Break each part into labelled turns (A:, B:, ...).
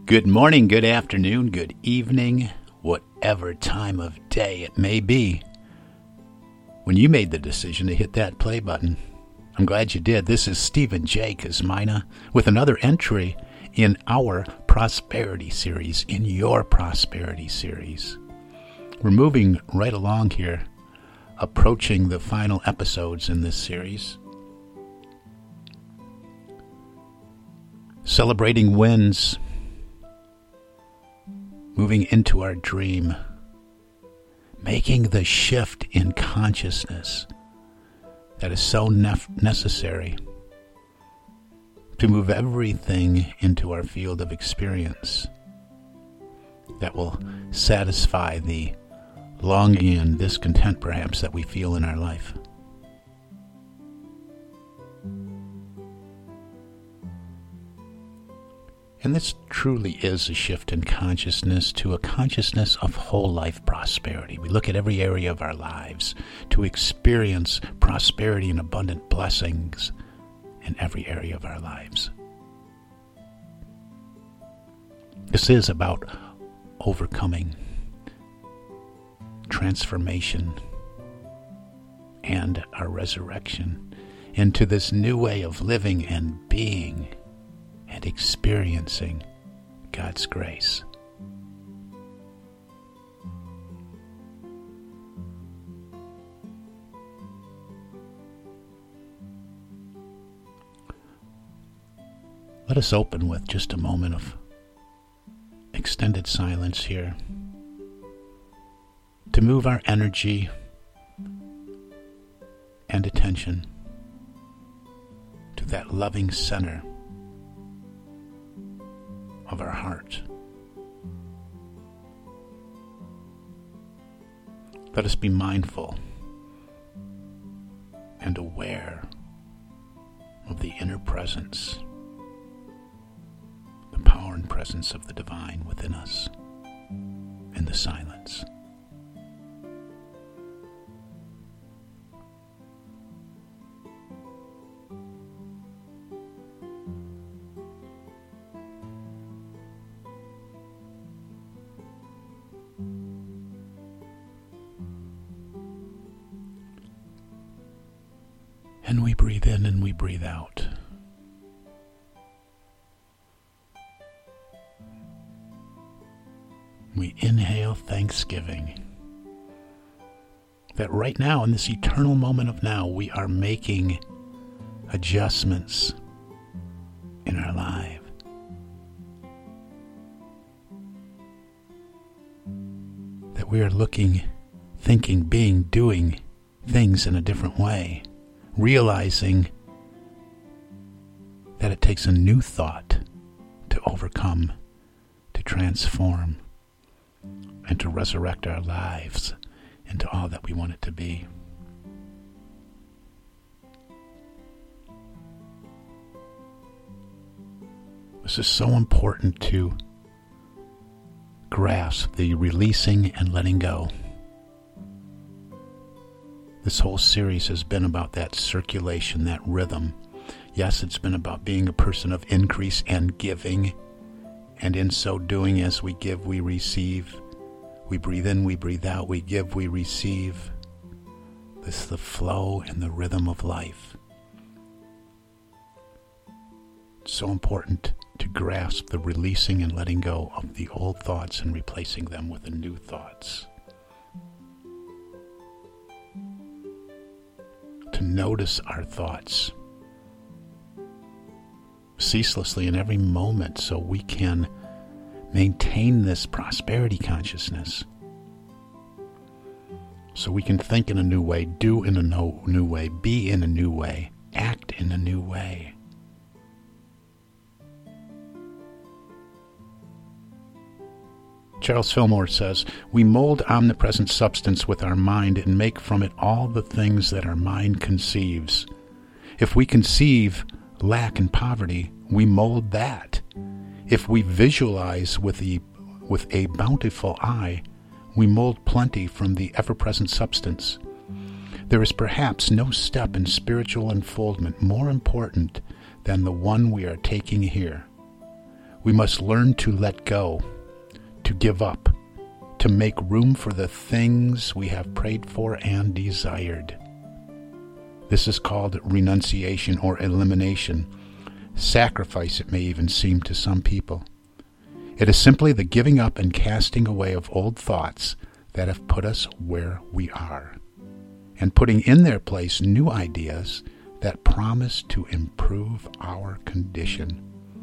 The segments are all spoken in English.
A: Good morning, good afternoon, good evening, whatever time of day it may be. When you made the decision to hit that play button, I'm glad you did. This is Stephen J. Kosmina with another entry in our Prosperity Series, in your Prosperity Series. We're moving right along here, approaching the final episodes in this series. Celebrating wins, moving into our dream, making the shift in consciousness that is so necessary to move everything into our field of experience that will satisfy the longing and discontent perhaps that we feel in our life. And this truly is a shift in consciousness to a consciousness of whole life prosperity. We look at every area of our lives to experience prosperity and abundant blessings in every area of our lives. This is about overcoming, transformation, and our resurrection into this new way of living and being and experiencing God's grace. Let us open with just a moment of extended silence here to move our energy and attention to that loving center of our heart. Let us be mindful and aware of the inner presence, the power and presence of the divine within us in the silence. And we breathe in and we breathe out. We inhale thanksgiving that right now, in this eternal moment of now, we are making adjustments in our life. That we are looking, thinking, being, doing things in a different way. Realizing that it takes a new thought to overcome, to transform, and to resurrect our lives into all that we want it to be. This is so important to grasp the releasing and letting go. This whole series has been about that circulation, that rhythm. Yes, it's been about being a person of increase and giving. And in so doing, as we give, we receive. We breathe in, we breathe out. We give, we receive. This is the flow and the rhythm of life. It's so important to grasp the releasing and letting go of the old thoughts and replacing them with the new thoughts. To notice our thoughts ceaselessly in every moment so we can maintain this prosperity consciousness. So we can think in a new way, do in a new way, be in a new way, act in a new way. Charles Fillmore says, we mold omnipresent substance with our mind and make from it all the things that our mind conceives. If we conceive lack and poverty, we mold that. If we visualize with a bountiful eye, we mold plenty from the ever-present substance. There is perhaps no step in spiritual unfoldment more important than the one we are taking here. We must learn to let go, to give up, to make room for the things we have prayed for and desired. This is called renunciation or elimination. Sacrifice, it may even seem to some people. It is simply the giving up and casting away of old thoughts that have put us where we are, and putting in their place new ideas that promise to improve our condition.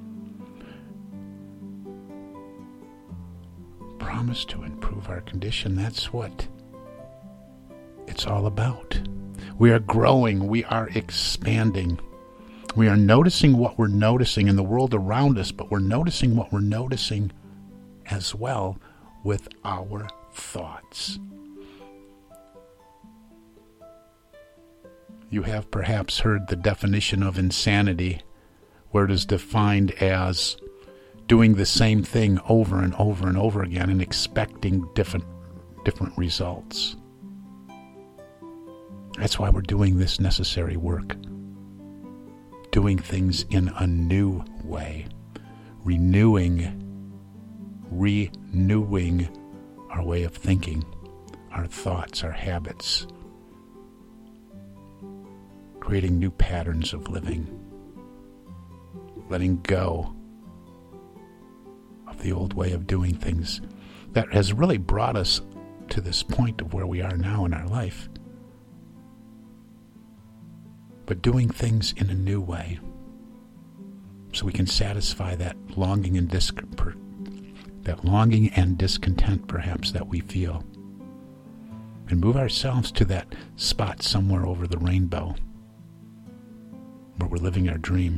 A: Promise to improve our condition, that's what it's all about. We are growing, we are expanding. We are noticing what we're noticing in the world around us, but we're noticing what we're noticing as well with our thoughts. You have perhaps heard the definition of insanity, where it is defined as doing the same thing over and over and over again and expecting different results. That's why we're doing this necessary work. Doing things in a new way. Renewing our way of thinking, our thoughts, our habits. Creating new patterns of living. Letting go of the old way of doing things that has really brought us to this point of where we are now in our life. But doing things in a new way so we can satisfy that longing and discontent perhaps that we feel, and move ourselves to that spot somewhere over the rainbow where we're living our dream.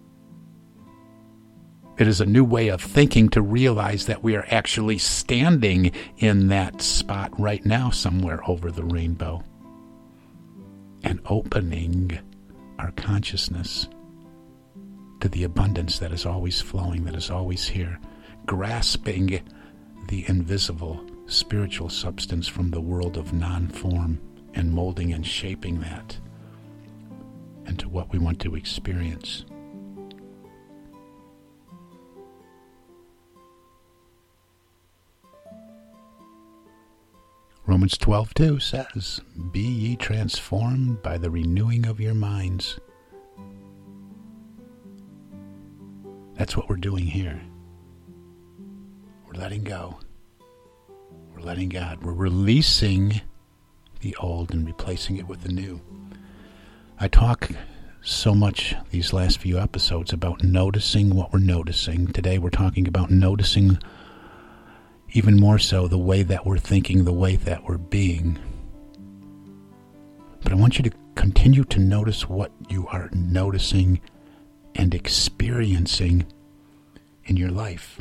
A: It is a new way of thinking to realize that we are actually standing in that spot right now somewhere over the rainbow, and opening our consciousness to the abundance that is always flowing, that is always here, grasping the invisible spiritual substance from the world of non-form and molding and shaping that into what we want to experience. Romans 12:2 says, "Be ye transformed by the renewing of your minds." That's what we're doing here. We're letting go. We're letting God. We're releasing the old and replacing it with the new. I talk so much these last few episodes about noticing what we're noticing. Today we're talking about noticing even more so the way that we're thinking, the way that we're being. But I want you to continue to notice what you are noticing and experiencing in your life.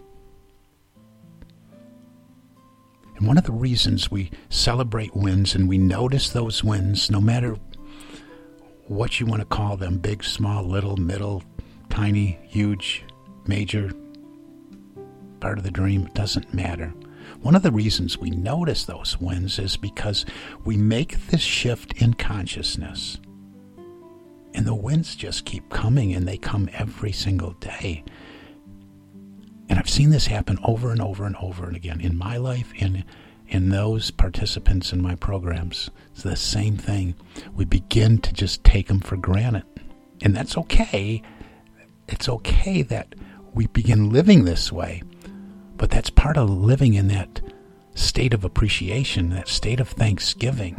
A: And one of the reasons we celebrate wins and we notice those wins, no matter what you want to call them, big, small, little, middle, tiny, huge, major, part of the dream, it doesn't matter. One of the reasons we notice those wins is because we make this shift in consciousness. And the wins just keep coming, and they come every single day. And I've seen this happen over and over and over and again in my life, in those participants in my programs. It's the same thing. We begin to just take them for granted. And that's okay. It's okay that we begin living this way. But that's part of living in that state of appreciation, that state of thanksgiving.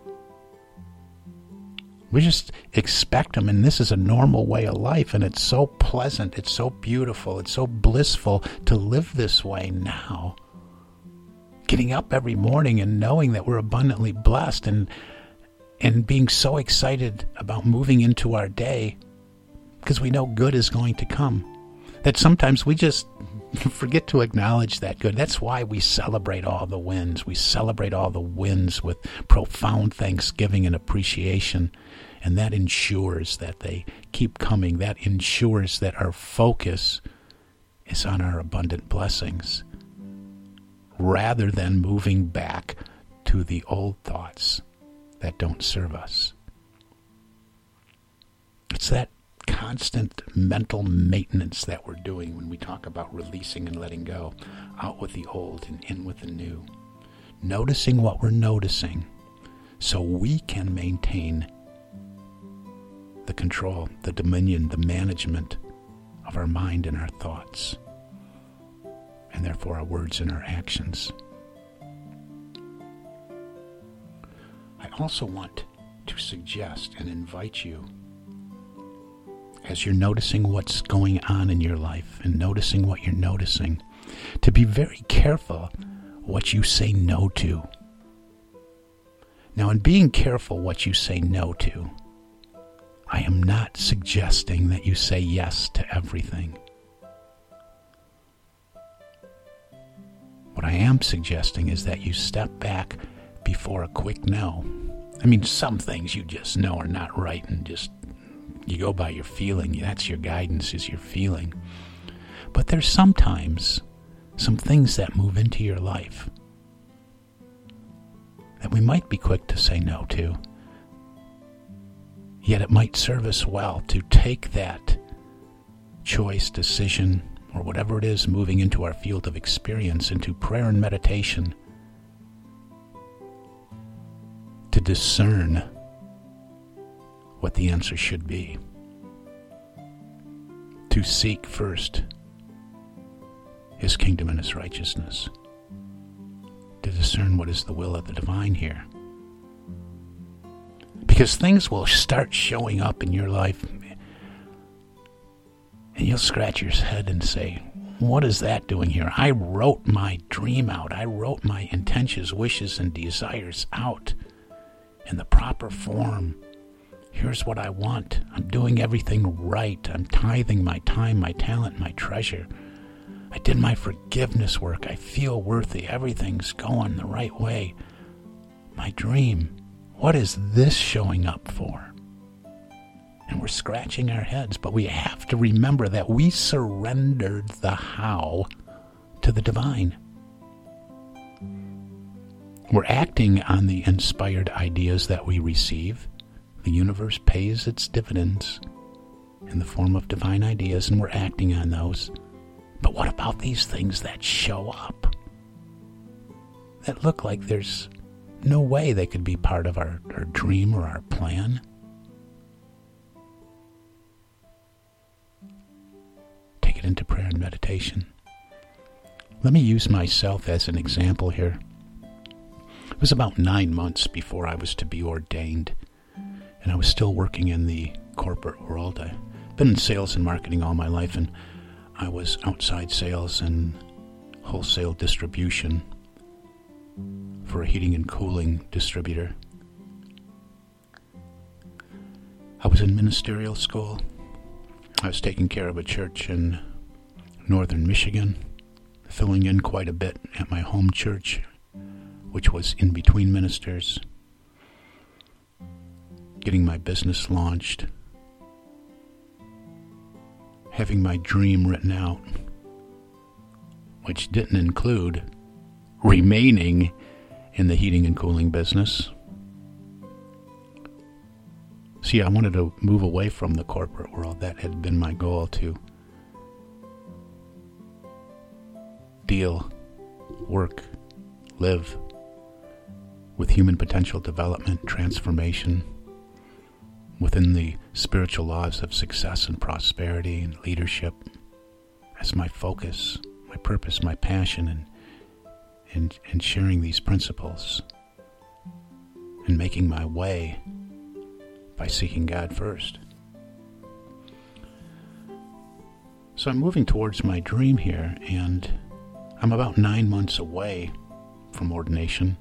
A: We just expect them, and this is a normal way of life, and it's so pleasant, it's so beautiful, it's so blissful to live this way now. Getting up every morning and knowing that we're abundantly blessed, and being so excited about moving into our day because we know good is going to come. That sometimes we just forget to acknowledge that good. That's why we celebrate all the wins. We celebrate all the wins with profound thanksgiving and appreciation. And that ensures that they keep coming. That ensures that our focus is on our abundant blessings, rather than moving back to the old thoughts that don't serve us. It's that constant mental maintenance that we're doing when we talk about releasing and letting go. Out with the old and in with the new. Noticing what we're noticing so we can maintain the control, the dominion, the management of our mind and our thoughts, and therefore our words and our actions. I also want to suggest and invite you, as you're noticing what's going on in your life and noticing what you're noticing, to be very careful what you say no to. Now, in being careful what you say no to, I am not suggesting that you say yes to everything. What I am suggesting is that you step back before a quick no. I mean, some things you just know are not right and just you go by your feeling. That's your guidance, is your feeling. But there's sometimes some things that move into your life that we might be quick to say no to. Yet it might serve us well to take that choice, decision, or whatever it is moving into our field of experience, into prayer and meditation, to discern what the answer should be. To seek first His kingdom and His righteousness. To discern what is the will of the divine here. Because things will start showing up in your life and you'll scratch your head and say, what is that doing here? I wrote my dream out. I wrote my intentions, wishes, and desires out in the proper form. Here's what I want. I'm doing everything right. I'm tithing my time, my talent, my treasure. I did my forgiveness work. I feel worthy. Everything's going the right way. My dream. What is this showing up for? And we're scratching our heads, but we have to remember that we surrendered the how to the divine. We're acting on the inspired ideas that we receive. The universe pays its dividends in the form of divine ideas, and we're acting on those. But what about these things that show up? That look like there's no way they could be part of our dream or our plan? Take it into prayer and meditation. Let me use myself as an example here. It was about 9 months before I was to be ordained, and I was still working in the corporate world. I've been in sales and marketing all my life, and I was outside sales and wholesale distribution for a heating and cooling distributor. I was in ministerial school. I was taking care of a church in northern Michigan, filling in quite a bit at my home church, which was in between ministers, getting my business launched, having my dream written out, which didn't include remaining in the heating and cooling business. See, I wanted to move away from the corporate world. That had been my goal, to deal, work, live with human potential development, transformation, within the spiritual laws of success and prosperity and leadership as my focus, my purpose, my passion, and sharing these principles and making my way by seeking God first. So I'm moving towards my dream here, and I'm about 9 months away from ordination.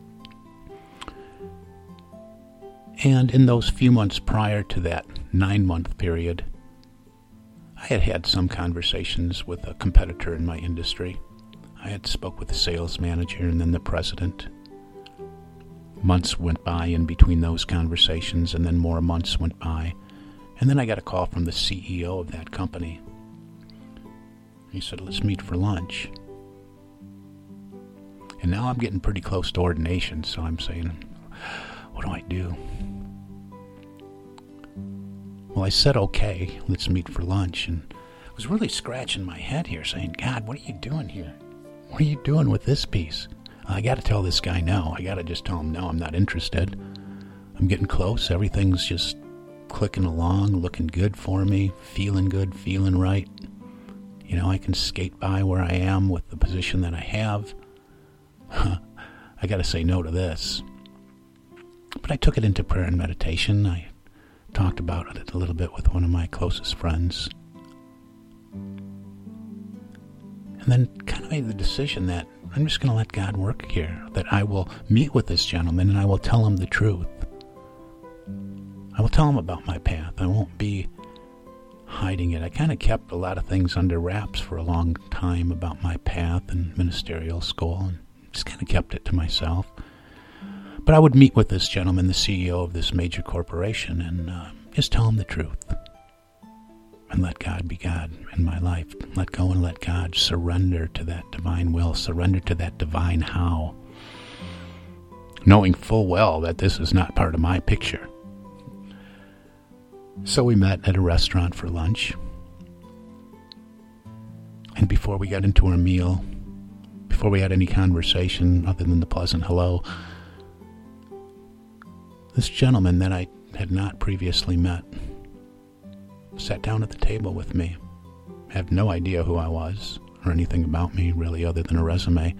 A: And in those few months prior to that 9-month period, I had had some conversations with a competitor in my industry. I had spoke with the sales manager and then the president. Months went by in between those conversations, and then more months went by. And then I got a call from the CEO of that company. He said, let's meet for lunch. And now I'm getting pretty close to ordination, so I'm saying, what do I do? Well, I said, okay, let's meet for lunch. And I was really scratching my head here saying, God, what are you doing here? What are you doing with this piece? I got to tell this guy no. I got to just tell him no, I'm not interested. I'm getting close. Everything's just clicking along, looking good for me, feeling good, feeling right. You know, I can skate by where I am with the position that I have. I got to say no to this. But I took it into prayer and meditation. I talked about it a little bit with one of my closest friends. And then kind of made the decision that I'm just going to let God work here, that I will meet with this gentleman and I will tell him the truth. I will tell him about my path. I won't be hiding it. I kind of kept a lot of things under wraps for a long time about my path and ministerial school, and just kind of kept it to myself. But I would meet with this gentleman, the CEO of this major corporation, and just tell him the truth. And let God be God in my life. Let go and let God. Surrender to that divine will. Surrender to that divine how. Knowing full well that this is not part of my picture. So we met at a restaurant for lunch. And before we got into our meal, before we had any conversation other than the pleasant hello, this gentleman that I had not previously met sat down at the table with me. I had no idea who I was or anything about me really other than a resume.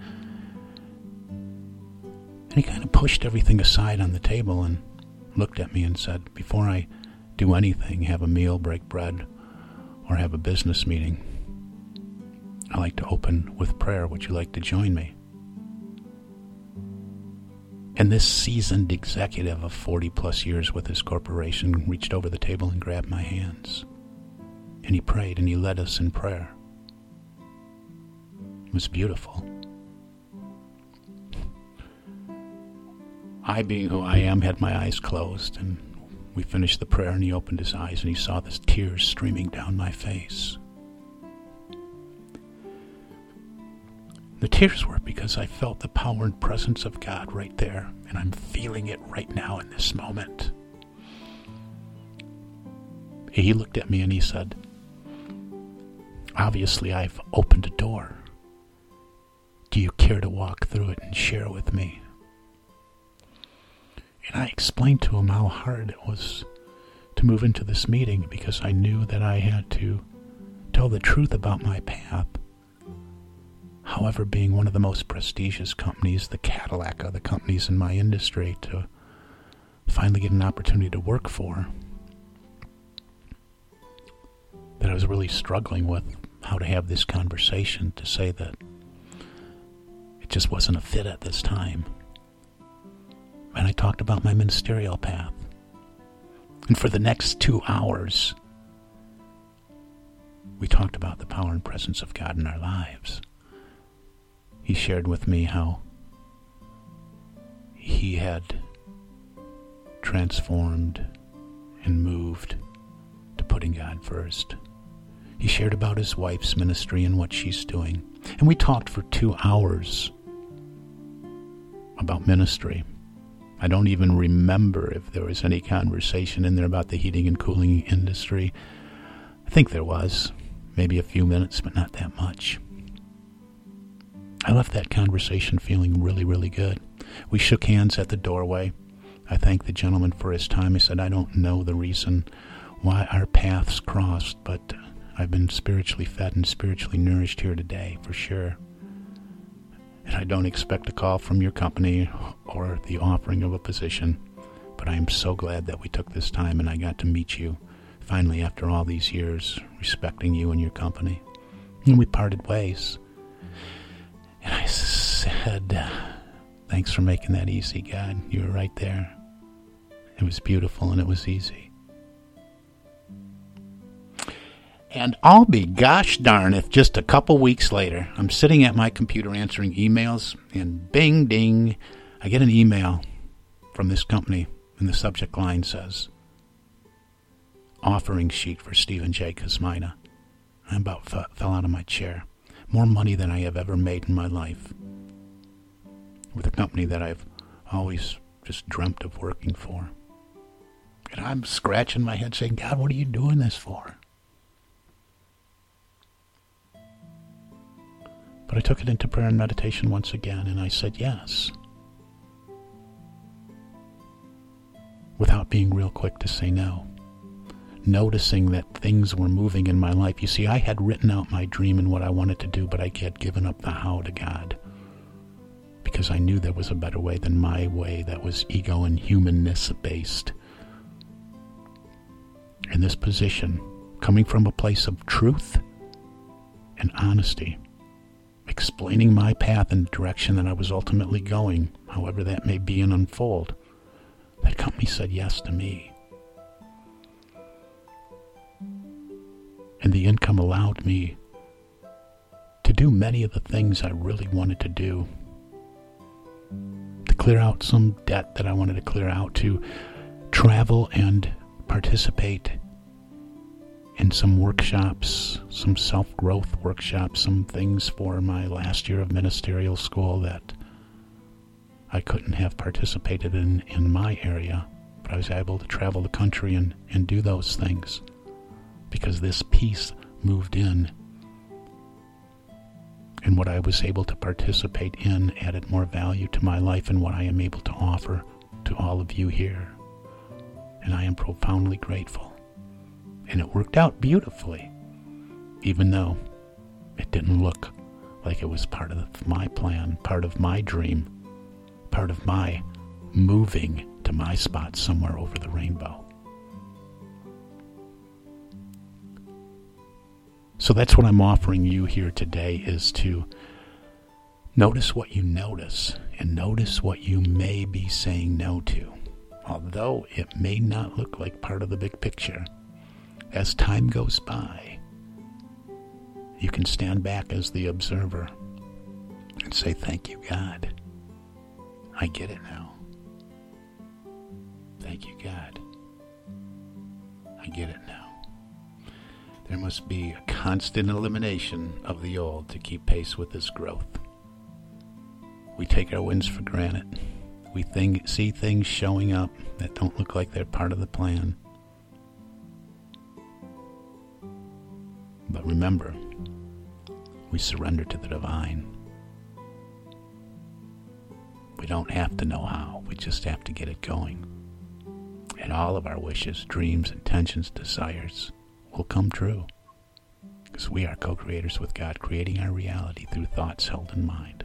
A: And he kind of pushed everything aside on the table and looked at me and said, before I do anything, have a meal, break bread, or have a business meeting, I like to open with prayer. Would you like to join me? And this seasoned executive of 40 plus years with his corporation reached over the table and grabbed my hands. And he prayed and he led us in prayer. It was beautiful. I, being who I am, had my eyes closed, and we finished the prayer and he opened his eyes and he saw the tears streaming down my face. The tears were because I felt the power and presence of God right there, and I'm feeling it right now in this moment. He looked at me and he said, obviously I've opened a door. Do you care to walk through it and share with me? And I explained to him how hard it was to move into this meeting because I knew that I had to tell the truth about my path. However, being one of the most prestigious companies, the Cadillac of the companies in my industry, to finally get an opportunity to work for, that I was really struggling with how to have this conversation, to say that it just wasn't a fit at this time. And I talked about my ministerial path. And for the next 2 hours, we talked about the power and presence of God in our lives. He shared with me how he had transformed and moved to putting God first. He shared about his wife's ministry and what she's doing. And we talked for 2 hours about ministry. I don't even remember if there was any conversation in there about the heating and cooling industry. I think there was. Maybe a few minutes, but not that much. I left that conversation feeling really, really good. We shook hands at the doorway. I thanked the gentleman for his time. I said, I don't know the reason why our paths crossed, but I've been spiritually fed and spiritually nourished here today, for sure. And I don't expect a call from your company or the offering of a position, but I am so glad that we took this time and I got to meet you finally after all these years, respecting you and your company. And we parted ways. And I said, thanks for making that easy, God. You were right there. It was beautiful and it was easy. And I'll be gosh darn if just a couple weeks later, I'm sitting at my computer answering emails, and bing, ding, I get an email from this company, and the subject line says, offering sheet for Stephen J. Kosmina. I about fell out of my chair. More money than I have ever made in my life. With a company that I've always just dreamt of working for. And And I'm scratching my head saying, God, what are you doing this for? But I took it into prayer and meditation once again, and I said yes. Without being real quick to say no. Noticing that things were moving in my life. You see, I had written out my dream and what I wanted to do, but I had given up the how to God. Because I knew there was a better way than my way that was ego and humanness based. In this position, coming from a place of truth and honesty, explaining my path and the direction that I was ultimately going, however that may be and unfold, that company said yes to me. And the income allowed me to do many of the things I really wanted to do. To clear out some debt that I wanted to clear out, to travel and participate in some workshops, some self-growth workshops, some things for my last year of ministerial school that I couldn't have participated in my area, but I was able to travel the country and do those things because this peace moved in, and what I was able to participate in added more value to my life and what I am able to offer to all of you here. And I am profoundly grateful. And it worked out beautifully, even though it didn't look like it was part of my plan, part of my dream, part of my moving to my spot somewhere over the rainbow. So that's what I'm offering you here today, is to notice what you notice and notice what you may be saying no to. Although it may not look like part of the big picture, as time goes by, you can stand back as the observer and say, thank you, God. I get it now. Thank you, God. I get it now. There must be a constant elimination of the old to keep pace with this growth. We take our wins for granted. We see things showing up that don't look like they're part of the plan. But remember, we surrender to the divine. We don't have to know how. We just have to get it going. And all of our wishes, dreams, intentions, desires will come true, because we are co-creators with God, creating our reality through thoughts held in mind.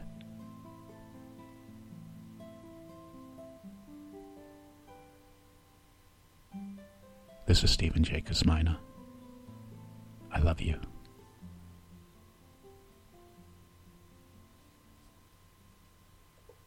A: This is Stephen J. Kosmina. I love you.